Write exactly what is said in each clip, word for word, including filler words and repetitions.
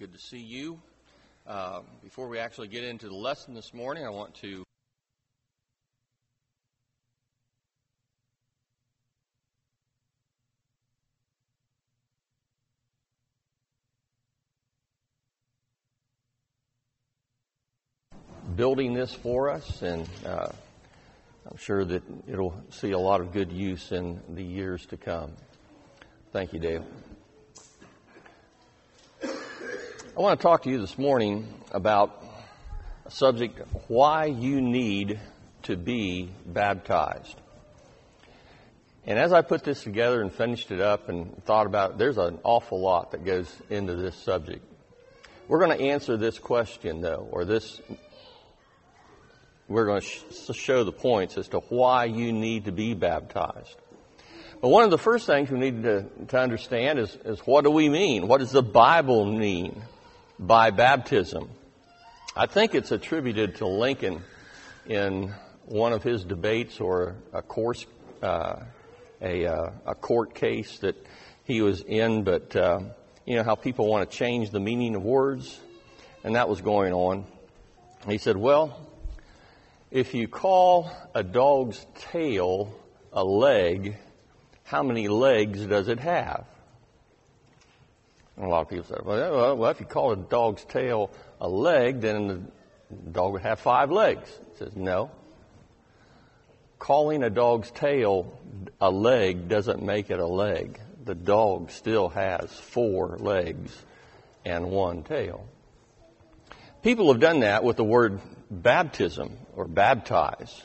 Good to see you. Uh, before we actually get into the lesson this morning, I want to building this for us, and uh, I'm sure that it'll see a lot of good use in the years to come. Thank you, Dale. I want to talk to you this morning about a subject, why you need to be baptized. And as I put this together and finished it up and thought about it, there's an awful lot that goes into this subject. We're going to answer this question, though, or this, we're going to sh- show the points as to why you need to be baptized. But one of the first things we need to, to understand is, is what do we mean? What does the Bible mean by baptism? I think it's attributed to Lincoln in one of his debates or a course, uh, a, uh, a court case that he was in. But uh, you know how people want to change the meaning of words, and that was going on. He said, "Well, if you call a dog's tail a leg, how many legs does it have?" And a lot of people say, well, well, if you call a dog's tail a leg, then the dog would have five legs. He says, no. Calling a dog's tail a leg doesn't make it a leg. The dog still has four legs and one tail. People have done that with the word baptism or baptize.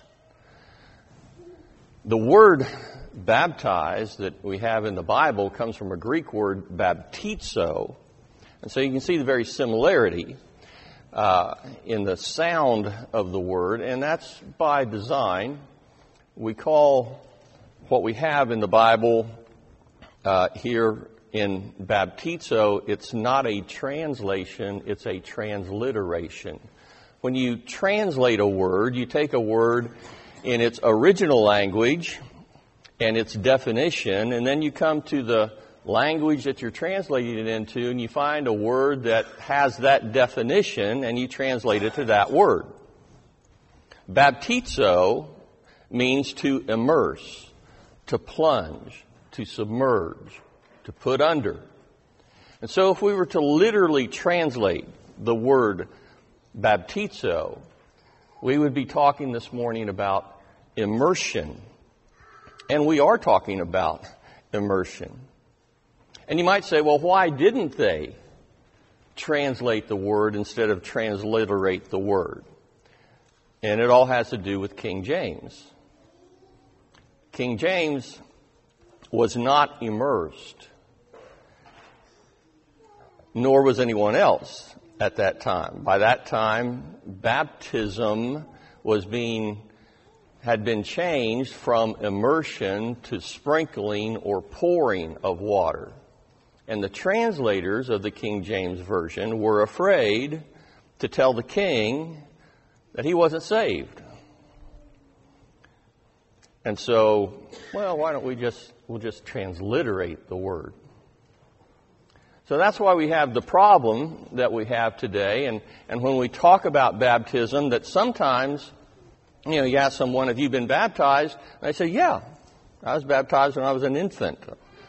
The word baptize that we have in the Bible comes from a Greek word baptizo. And so you can see the very similarity uh, in the sound of the word, and that's by design. We call what we have in the Bible uh, here in baptizo, it's not a translation, it's a transliteration. When you translate a word, you take a word in its original language and its definition, and then you come to the language that you're translating it into, and you find a word that has that definition, and you translate it to that word. Baptizo means to immerse, to plunge, to submerge, to put under. And so if we were to literally translate the word baptizo, we would be talking this morning about immersion. And we are talking about immersion. And you might say, well, why didn't they translate the word instead of transliterate the word? And it all has to do with King James. King James was not immersed, nor was anyone else at that time. By that time, baptism was being had been changed from immersion to sprinkling or pouring of water. And the translators of the King James Version were afraid to tell the king that he wasn't saved. And so, well, why don't we just, we'll just transliterate the word. So that's why we have the problem that we have today. And, and when we talk about baptism, that sometimes, you know, you ask someone, have you been baptized? And they say, yeah, I was baptized when I was an infant.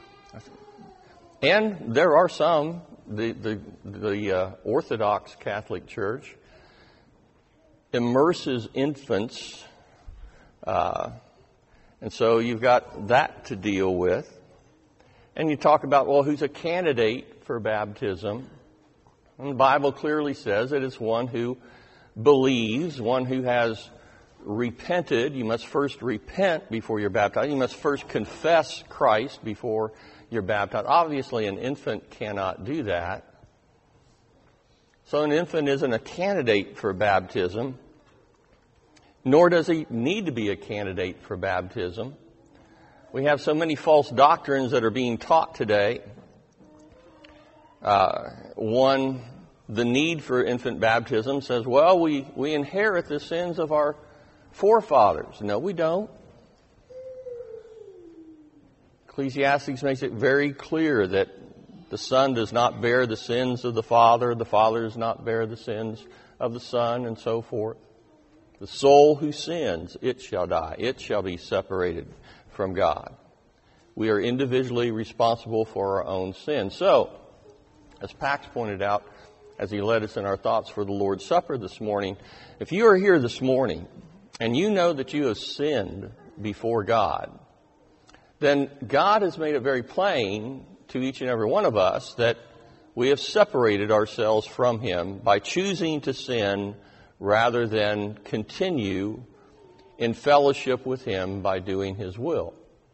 And there are some, the, the, the uh, Orthodox Catholic Church immerses infants. Uh, and so you've got that to deal with. And you talk about, well, who's a candidate for baptism? And the Bible clearly says that it's one who believes, one who has repented. You must first repent before you're baptized. You must first confess Christ before you're baptized. Obviously, an infant cannot do that. So an infant isn't a candidate for baptism, nor does he need to be a candidate for baptism. We have so many false doctrines that are being taught today. Uh, one, the need for infant baptism says, well, we, we inherit the sins of our forefathers. No, we don't. Ecclesiastes makes it very clear that The Son does not bear the sins of the Father. The Father does not bear the sins of the Son, and so forth. The soul who sins, it shall die. It shall be separated from God. We are individually responsible for our own sin. So, as Pax pointed out, as he led us in our thoughts for the Lord's Supper this morning, if you are here this morning and you know that you have sinned before God, then God has made it very plain to each and every one of us that we have separated ourselves from Him by choosing to sin rather than continue in fellowship with Him by doing His will.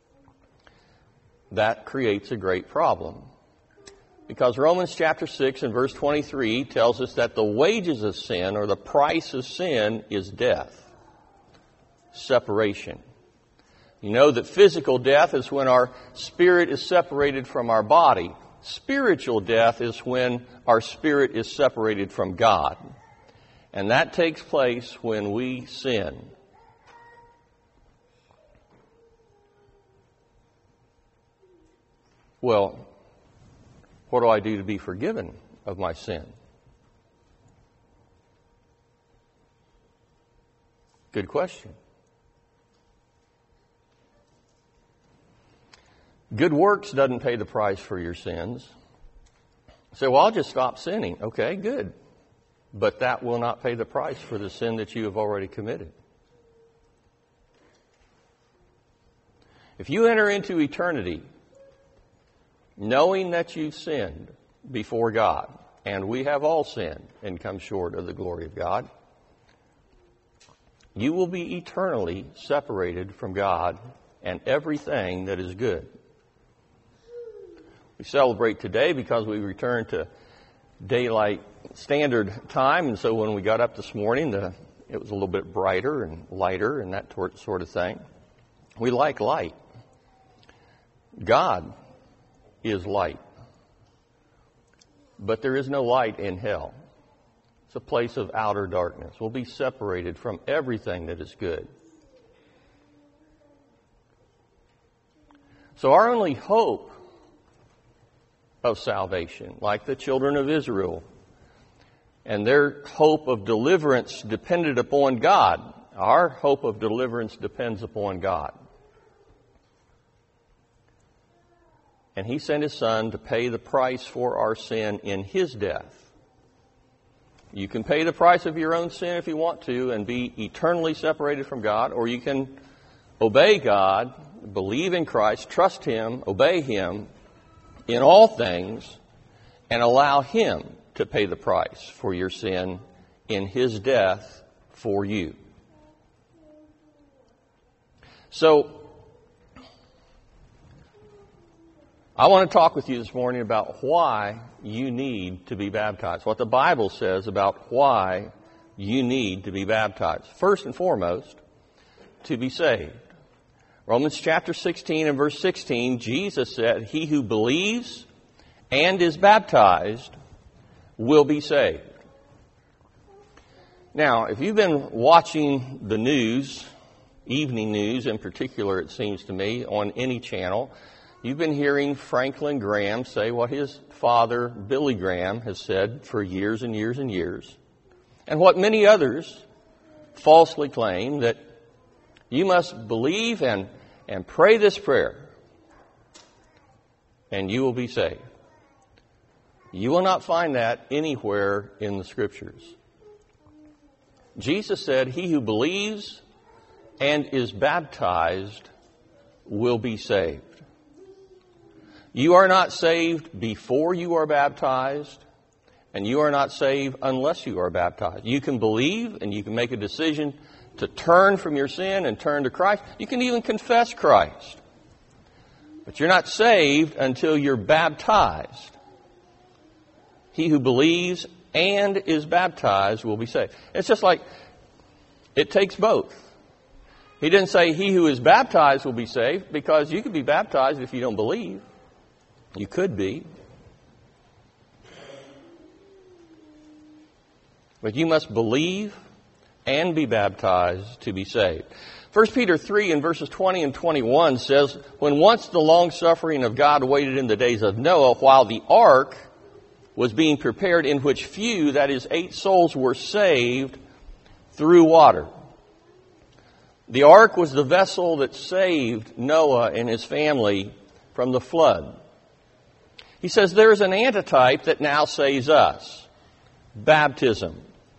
That creates a great problem. Because Romans chapter six and verse twenty-three tells us that the wages of sin, or the price of sin, is death. Separation. You know that physical death is when our spirit is separated from our body. Spiritual death is when our spirit is separated from God. And that takes place when we sin. Well, what do I do to be forgiven of my sin? Good question. Good works doesn't pay the price for your sins. So, well, I'll just stop sinning. Okay, good. But that will not pay the price for the sin that you have already committed. If you enter into eternity knowing that you've sinned before God, and we have all sinned and come short of the glory of God, you will be eternally separated from God and everything that is good. We celebrate today because we return to daylight standard time, and so when we got up this morning, the, it was a little bit brighter and lighter and that sort of thing. We like light. God is light. But there is no light in hell. It's a place of outer darkness. We'll be separated from everything that is good. So our only hope of salvation, like the children of Israel, and their hope of deliverance depended upon God. Our hope of deliverance depends upon God. And He sent His Son to pay the price for our sin in His death. You can pay the price of your own sin if you want to and be eternally separated from God, or you can obey God, believe in Christ, trust Him, obey Him in all things, and allow Him to pay the price for your sin in His death for you. So, I want to talk with you this morning about why you need to be baptized. What the Bible says about why you need to be baptized. First and foremost, to be saved. Romans chapter sixteen and verse sixteen, Jesus said, "He who believes and is baptized will be saved." Now, if you've been watching the news, evening news in particular, it seems to me, on any channel, you've been hearing Franklin Graham say what his father, Billy Graham, has said for years and years and years. And what many others falsely claim, that you must believe and, and pray this prayer, and you will be saved. You will not find that anywhere in the Scriptures. Jesus said, "He who believes and is baptized will be saved." You are not saved before you are baptized, and you are not saved unless you are baptized. You can believe and you can make a decision to turn from your sin and turn to Christ. You can even confess Christ. But you're not saved until you're baptized. He who believes and is baptized will be saved. It's just like it takes both. He didn't say he who is baptized will be saved, because you could be baptized if you don't believe. You could be. But you must believe and be baptized to be saved. First Peter three in verses twenty and twenty-one says, when once the long-suffering of God waited in the days of Noah, while the ark was being prepared, in which few, that is, eight souls, were saved through water. The ark was the vessel that saved Noah and his family from the flood. He says there is an antitype that now saves us. Baptism.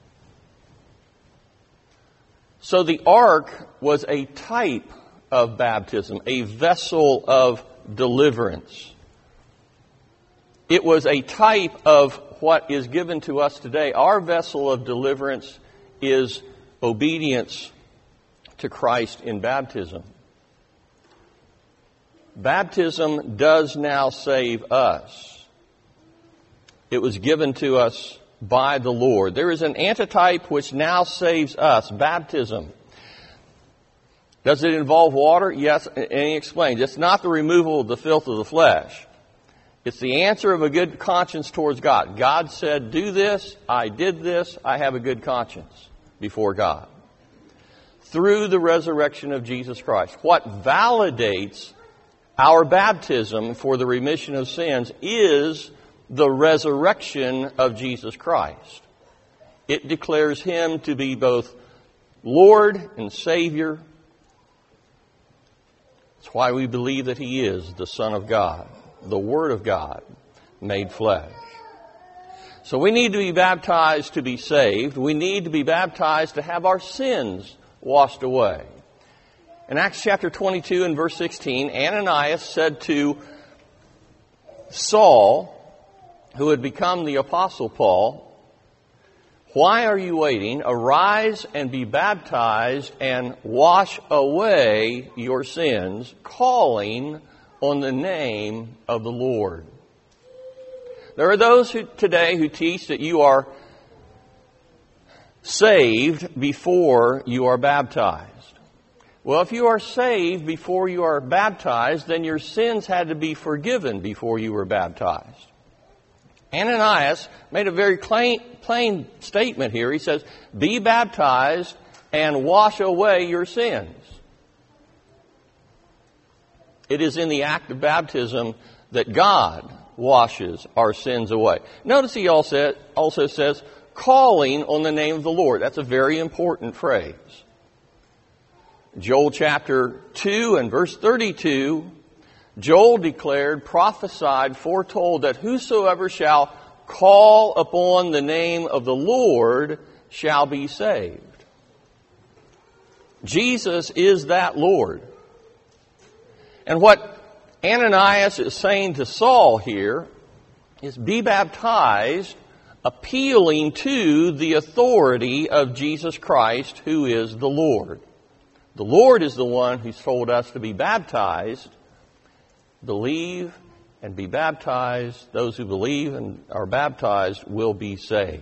So the ark was a type of baptism, a vessel of deliverance. It was a type of what is given to us today. Our vessel of deliverance is obedience to Christ in baptism. Baptism does now save us. It was given to us by the Lord. There is an antitype which now saves us, baptism. Does it involve water? Yes, and he explains. It's not the removal of the filth of the flesh. It's the answer of a good conscience towards God. God said, do this, I did this, I have a good conscience before God. Through the resurrection of Jesus Christ. What validates our baptism for the remission of sins is the resurrection of Jesus Christ. It declares Him to be both Lord and Savior. That's why we believe that He is the Son of God, the Word of God made flesh. So we need to be baptized to be saved. We need to be baptized to have our sins washed away. In Acts chapter twenty-two and verse sixteen, Ananias said to Saul, who had become the Apostle Paul, why are you waiting? Arise and be baptized and wash away your sins, calling on the name of the Lord. There are those who today who teach that you are saved before you are baptized. Well, if you are saved before you are baptized, then your sins had to be forgiven before you were baptized. Ananias made a very plain, plain statement here. He says, be baptized and wash away your sins. It is in the act of baptism that God washes our sins away. Notice he also, also says, calling on the name of the Lord. That's a very important phrase. Joel chapter two and verse thirty-two, Joel declared, prophesied, foretold that whosoever shall call upon the name of the Lord shall be saved. Jesus is that Lord. And what Ananias is saying to Saul here is be baptized, appealing to the authority of Jesus Christ, who is the Lord. The Lord is the one who's told us to be baptized. Believe and be baptized. Those who believe and are baptized will be saved.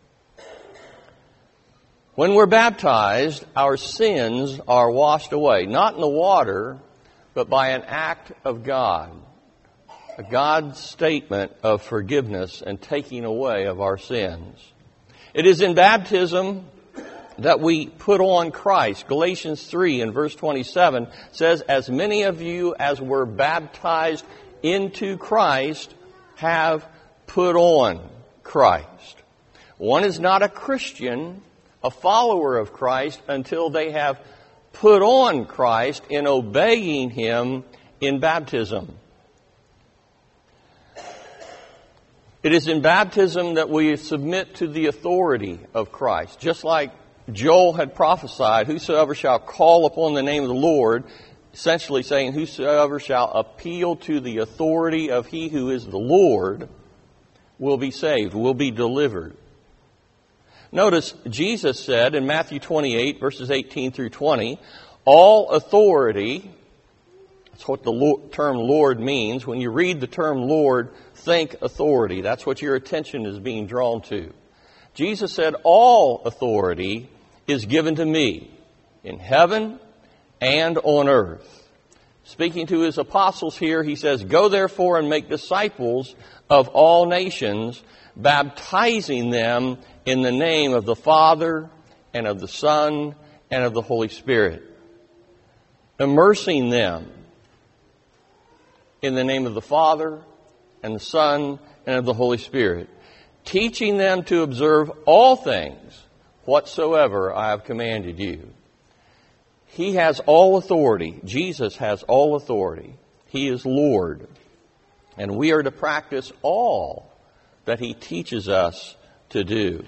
When we're baptized, our sins are washed away, not in the water, but by an act of God. A God's statement of forgiveness and taking away of our sins. It is in baptism that we put on Christ. Galatians three and verse twenty-seven says, as many of you as were baptized into Christ have put on Christ. One is not a Christian, a follower of Christ, until they have put on Christ in obeying Him in baptism. It is in baptism that we submit to the authority of Christ. Just like Joel had prophesied, whosoever shall call upon the name of the Lord, essentially saying, whosoever shall appeal to the authority of He who is the Lord will be saved, will be delivered. Notice Jesus said in Matthew twenty-eight, verses eighteen through twenty, all authority, that's what the term Lord means. When you read the term Lord, think authority. That's what your attention is being drawn to. Jesus said, all authority is given to me in heaven and on earth. Speaking to His apostles here, He says, go therefore and make disciples of all nations, baptizing them in the name of the Father and of the Son and of the Holy Spirit. immersing them in the name of the Father and the Son and of the Holy Spirit, teaching them to observe all things whatsoever I have commanded you. He has all authority. Jesus has all authority. He is Lord. And we are to practice all that He teaches us to do.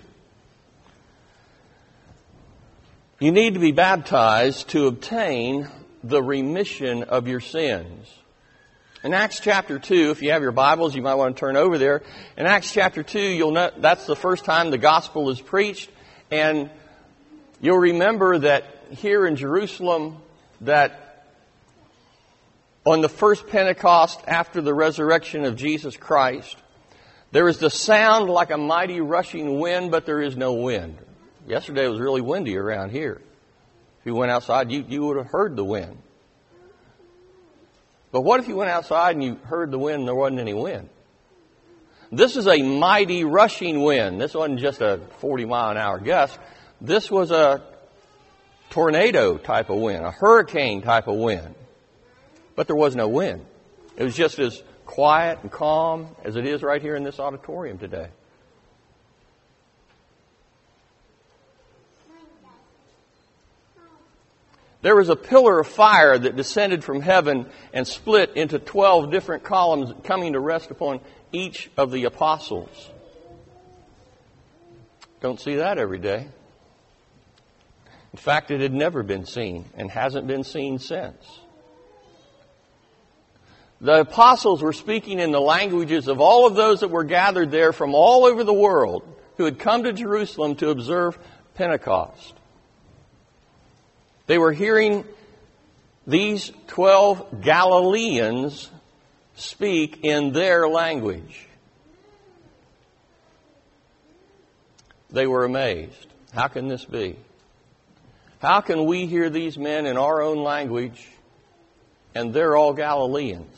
You need to be baptized to obtain the remission of your sins. In Acts chapter two, if you have your Bibles, you might want to turn over there. In Acts chapter two, you'll know that's the first time the gospel is preached. And you'll remember that here in Jerusalem, that on the first Pentecost after the resurrection of Jesus Christ, there is the sound like a mighty rushing wind, but there is no wind. Yesterday it was really windy around here. If you went outside, you, you would have heard the wind. But what if you went outside and you heard the wind and there wasn't any wind? This is a mighty rushing wind. This wasn't just a forty mile an hour gust. This was a tornado type of wind, a hurricane type of wind. But there was no wind. It was just as quiet and calm as it is right here in this auditorium today. There was a pillar of fire that descended from heaven and split into twelve different columns coming to rest upon each of the apostles. Don't see that every day. In fact, it had never been seen and hasn't been seen since. The apostles were speaking in the languages of all of those that were gathered there from all over the world who had come to Jerusalem to observe Pentecost. They were hearing these twelve Galileans speak in their language. They were amazed. How can this be? How can we hear these men in our own language and they're all Galileans?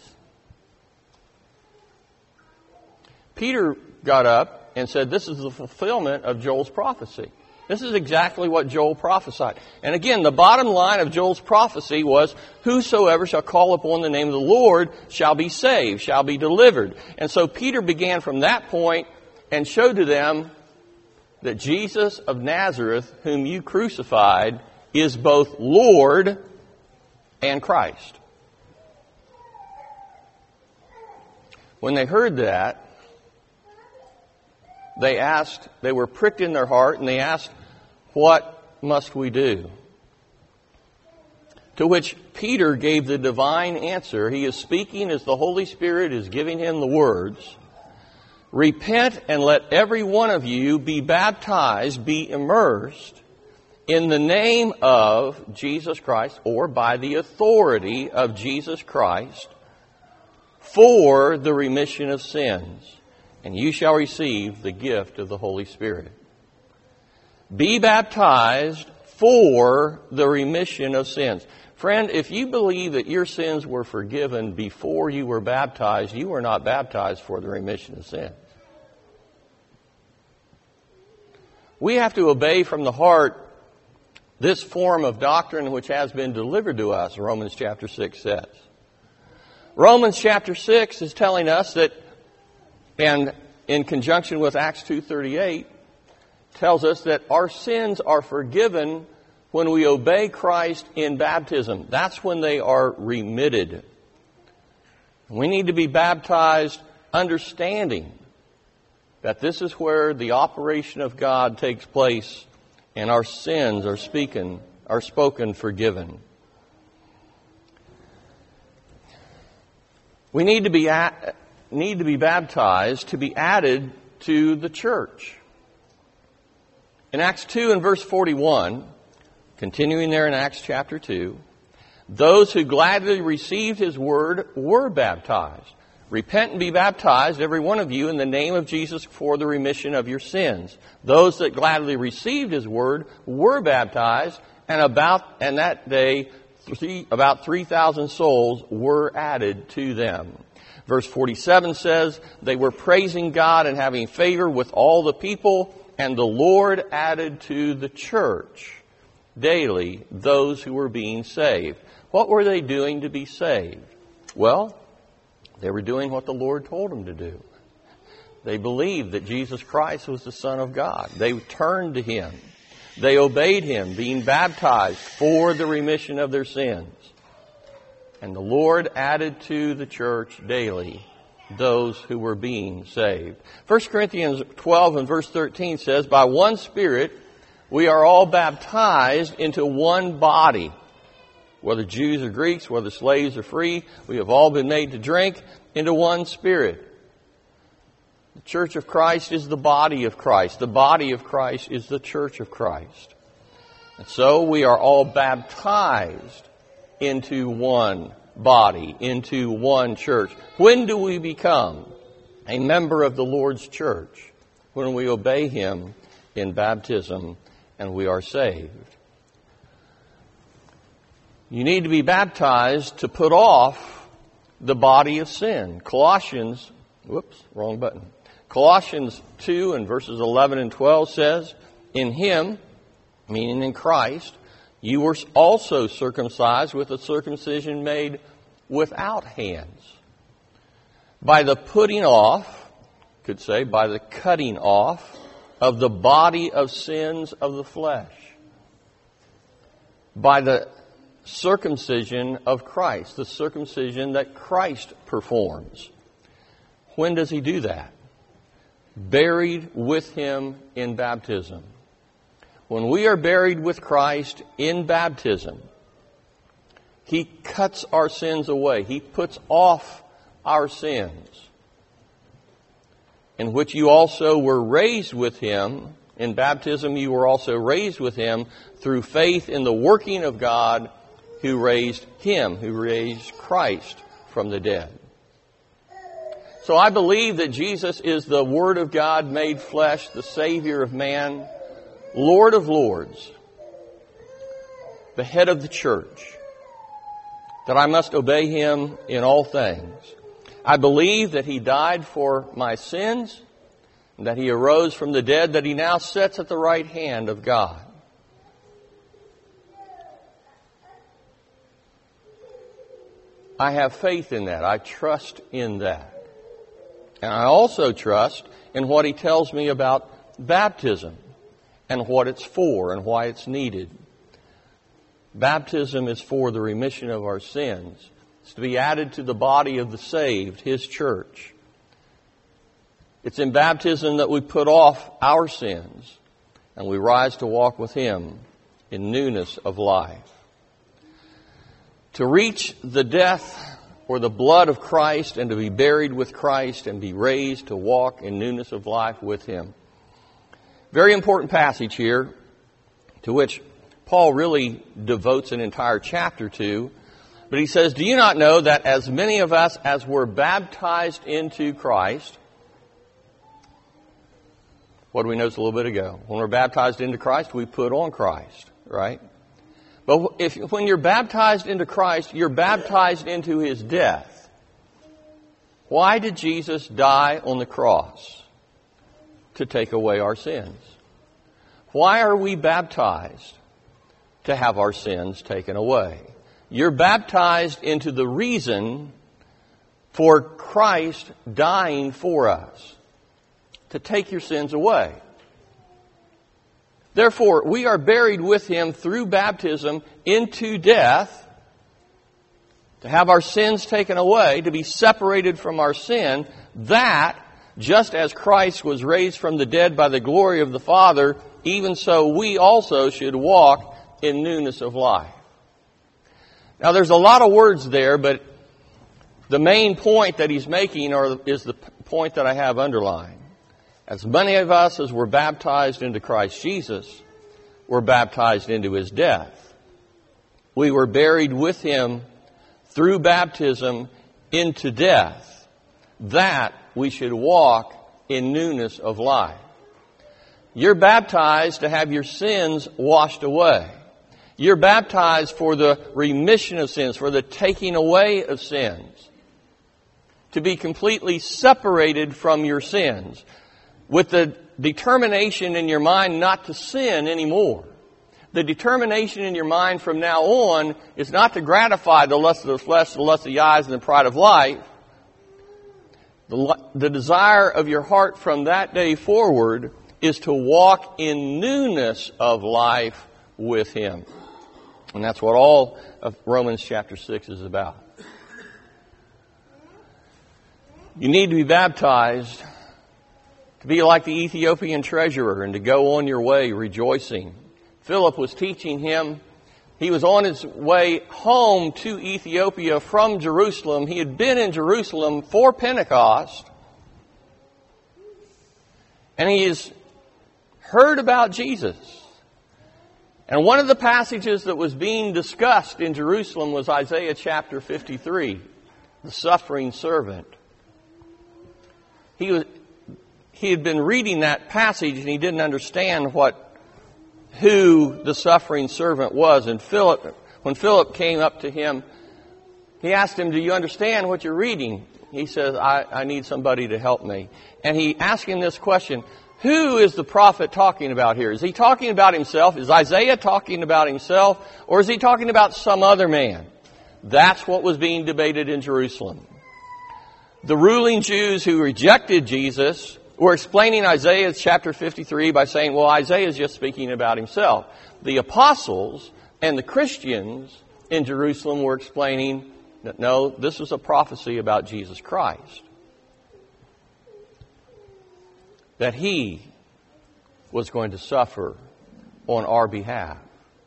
Peter got up and said, this is the fulfillment of Joel's prophecy. This is exactly what Joel prophesied. And again, the bottom line of Joel's prophecy was, whosoever shall call upon the name of the Lord shall be saved, shall be delivered. And so Peter began from that point and showed to them that Jesus of Nazareth, whom you crucified, is both Lord and Christ. When they heard that, they asked, they were pricked in their heart, and they asked, what must we do? To which Peter gave the divine answer. He is speaking as the Holy Spirit is giving him the words. Repent and let every one of you be baptized, be immersed in the name of Jesus Christ, or by the authority of Jesus Christ, for the remission of sins. And you shall receive the gift of the Holy Spirit. Be baptized for the remission of sins. Friend, if you believe that your sins were forgiven before you were baptized, you were not baptized for the remission of sins. We have to obey from the heart this form of doctrine which has been delivered to us, Romans chapter six says. Romans chapter six is telling us that, and in conjunction with Acts two thirty-eight, tells us that our sins are forgiven when we obey Christ in baptism. That's when they are remitted. We need to be baptized understanding that this is where the operation of God takes place and our sins are speaking, are spoken forgiven. We need to be at, need to be baptized to be added to the church. In Acts two and verse forty-one, continuing there in Acts chapter two, those who gladly received His word were baptized. Repent and be baptized, every one of you, in the name of Jesus for the remission of your sins. Those that gladly received His word were baptized, and about and that day, three, about three thousand souls were added to them. Verse forty-seven says, they were praising God and having favor with all the people, and the Lord added to the church daily those who were being saved. What were they doing to be saved? Well, they were doing what the Lord told them to do. They believed that Jesus Christ was the Son of God. They turned to Him. They obeyed Him, being baptized for the remission of their sins. And the Lord added to the church daily those who were being saved. First Corinthians twelve and verse thirteen says, by one Spirit we are all baptized into one body. Whether Jews or Greeks, whether slaves or free, we have all been made to drink into one Spirit. The Church of Christ is the body of Christ. The body of Christ is the Church of Christ. And so we are all baptized into one body, into one church. When do we become a member of the Lord's church? When we obey Him in baptism and we are saved. You need to be baptized to put off the body of sin. Colossians, whoops, wrong button. Colossians two and verses eleven and twelve says, in Him, meaning in Christ, you were also circumcised with a circumcision made without hands, by the putting off, could say, by the cutting off of the body of sins of the flesh, by the circumcision of Christ, the circumcision that Christ performs. When does He do that? Buried with Him in baptism. When we are buried with Christ in baptism, He cuts our sins away. He puts off our sins, in which you also were raised with Him. In baptism, you were also raised with Him through faith in the working of God who raised Him, who raised Christ from the dead. So I believe that Jesus is the Word of God made flesh, the Savior of man, Lord of lords, the head of the church, that I must obey Him in all things. I believe that He died for my sins, that He arose from the dead, that He now sits at the right hand of God. I have faith in that. I trust in that. And I also trust in what He tells me about baptism and what it's for and why it's needed. Baptism is for the remission of our sins. It's to be added to the body of the saved, His church. It's in baptism that we put off our sins and we rise to walk with Him in newness of life. To reach the death or the blood of Christ and to be buried with Christ and be raised to walk in newness of life with Him. Very important passage here to which Paul really devotes an entire chapter to. But he says, do you not know that as many of us as were baptized into Christ, what did we notice a little bit ago? When we're baptized into Christ, we put on Christ, right? But if when you're baptized into Christ, you're baptized into His death. Why did Jesus die on the cross? To take away our sins. Why are we baptized? To have our sins taken away. You're baptized into the reason for Christ dying for us. To take your sins away. Therefore, we are buried with Him through baptism into death, to have our sins taken away, to be separated from our sin, that, just as Christ was raised from the dead by the glory of the Father, even so we also should walk in newness of life. Now, there's a lot of words there, but the main point that he's making are, is the point that I have underlined. As many of us as were baptized into Christ Jesus were baptized into His death. We were buried with Him through baptism into death, that we should walk in newness of life. You're baptized to have your sins washed away. You're baptized for the remission of sins, for the taking away of sins. To be completely separated from your sins, with the determination in your mind not to sin anymore. the determination in your mind from now on is not to gratify the lust of the flesh, the lust of the eyes, and the pride of life. The, the desire of your heart from that day forward is to walk in newness of life with Him. And that's what all of Romans chapter six is about. You need to be baptized to be like the Ethiopian treasurer and to go on your way rejoicing. Philip was teaching him. He was on his way home to Ethiopia from Jerusalem. He had been in Jerusalem for Pentecost. And he has heard about Jesus. And one of the passages that was being discussed in Jerusalem was Isaiah chapter fifty-three, the suffering servant. He was, he had been reading that passage and he didn't understand what who the suffering servant was. And Philip, when Philip came up to him, he asked him, "Do you understand what you're reading?" He says, I, I need somebody to help me. And he asked him this question: who is the prophet talking about here? Is he talking about himself? Is Isaiah talking about himself? Or is he talking about some other man? That's what was being debated in Jerusalem. The ruling Jews who rejected Jesus were explaining Isaiah chapter fifty-three by saying, well, Isaiah is just speaking about himself. The apostles and the Christians in Jerusalem were explaining that no, this was a prophecy about Jesus Christ. That He was going to suffer on our behalf.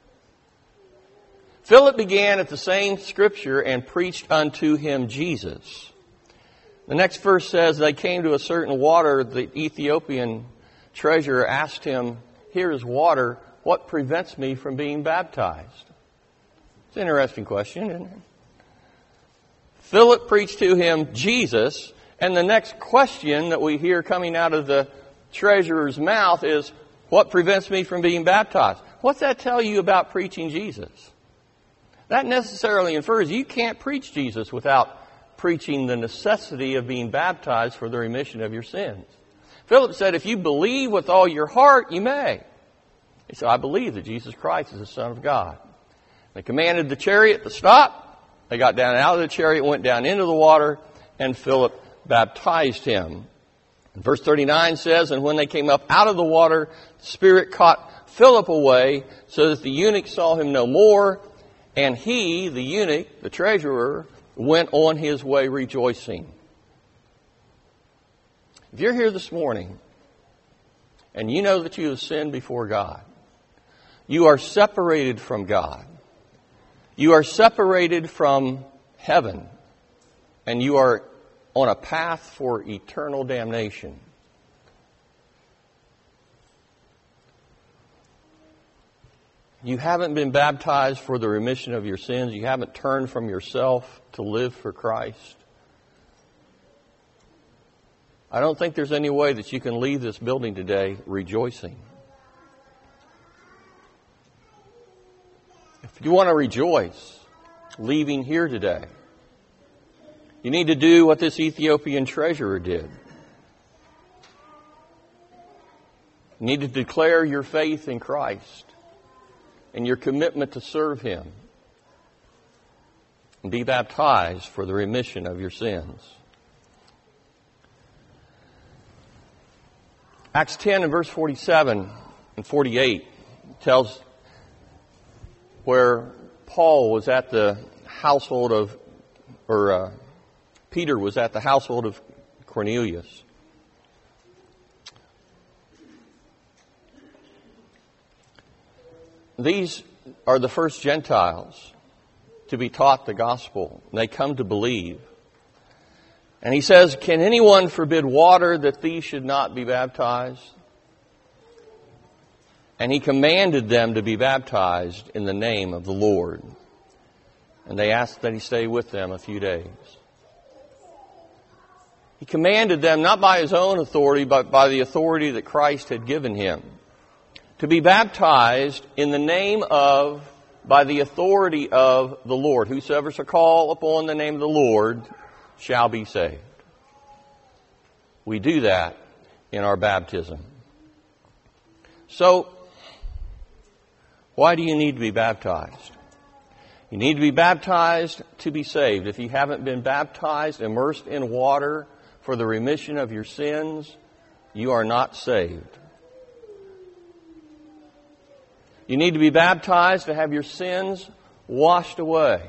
Philip began at the same scripture and preached unto him Jesus. The next verse says, they came to a certain water. The Ethiopian treasurer asked him, here is water. What prevents me from being baptized? It's an interesting question, isn't it? Philip preached to him Jesus. And the next question that we hear coming out of the treasurer's mouth is, what prevents me from being baptized? What's that tell you about preaching Jesus? That necessarily infers you can't preach Jesus without preaching the necessity of being baptized for the remission of your sins. Philip said, if you believe with all your heart, you may. He said, I believe that Jesus Christ is the Son of God. They commanded the chariot to stop. They got down out of the chariot, went down into the water, and Philip baptized him. And verse thirty-nine says, and when they came up out of the water, the Spirit caught Philip away, so that the eunuch saw him no more, and he, the eunuch, the treasurer, went on his way rejoicing. If you're here this morning and you know that you have sinned before God, you are separated from God, you are separated from heaven, and you are on a path for eternal damnation. You haven't been baptized for the remission of your sins. You haven't turned from yourself to live for Christ. I don't think there's any way that you can leave this building today rejoicing. If you want to rejoice leaving here today, you need to do what this Ethiopian treasurer did. You need to declare your faith in Christ and your commitment to serve Him, and be baptized for the remission of your sins. Acts ten and verse forty-seven and forty-eight tells where Paul was at the household of, or uh, Peter was at the household of Cornelius. These are the first Gentiles to be taught the gospel. They come to believe. And he says, can anyone forbid water that these should not be baptized? And he commanded them to be baptized in the name of the Lord. And they asked that he stay with them a few days. He commanded them not by his own authority, but by the authority that Christ had given him, to be baptized in the name of, by the authority of the Lord. Whosoever shall call upon the name of the Lord shall be saved. We do that in our baptism. So, Why do you need to be baptized? You need to be baptized to be saved. If you haven't been baptized, immersed in water for the remission of your sins, you are not saved. You need to be baptized to have your sins washed away.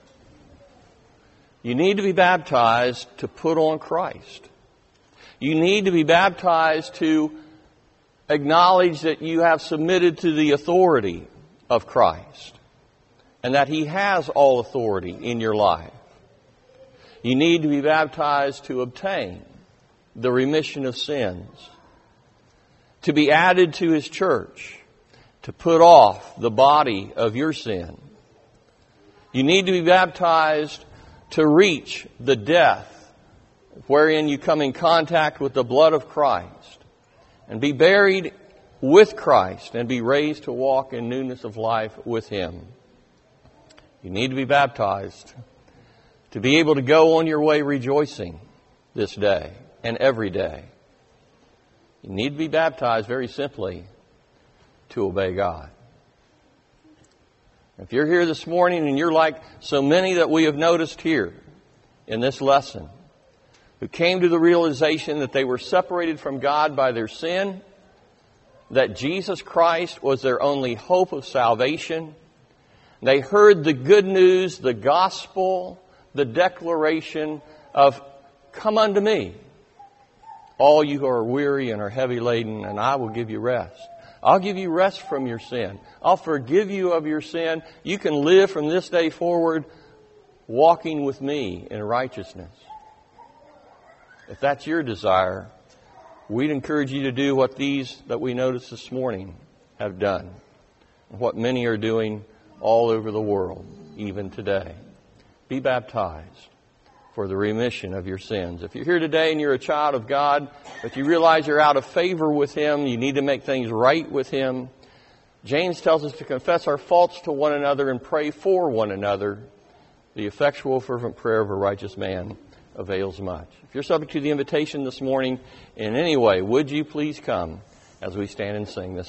You need to be baptized to put on Christ. You need to be baptized to acknowledge that you have submitted to the authority of Christ and that He has all authority in your life. You need to be baptized to obtain the remission of sins, to be added to His church, to put off the body of your sin. You need to be baptized to reach the death wherein you come in contact with the blood of Christ and be buried with Christ and be raised to walk in newness of life with Him. You need to be baptized to be able to go on your way rejoicing this day and every day. You need to be baptized very simply to obey God. If you're here this morning and you're like so many that we have noticed here in this lesson, who came to the realization that they were separated from God by their sin, that Jesus Christ was their only hope of salvation, they heard the good news, the gospel, the declaration of, "Come unto me, all you who are weary and are heavy laden, and I will give you rest." I'll give you rest from your sin. I'll forgive you of your sin. You can live from this day forward walking with me in righteousness. If that's your desire, we'd encourage you to do what these that we noticed this morning have done, and what many are doing all over the world, even today. Be baptized for the remission of your sins. If you're here today and you're a child of God, but you realize you're out of favor with Him, you need to make things right with Him, James tells us to confess our faults to one another and pray for one another. The effectual fervent prayer of a righteous man avails much. If you're subject to the invitation this morning in any way, would you please come as we stand and sing this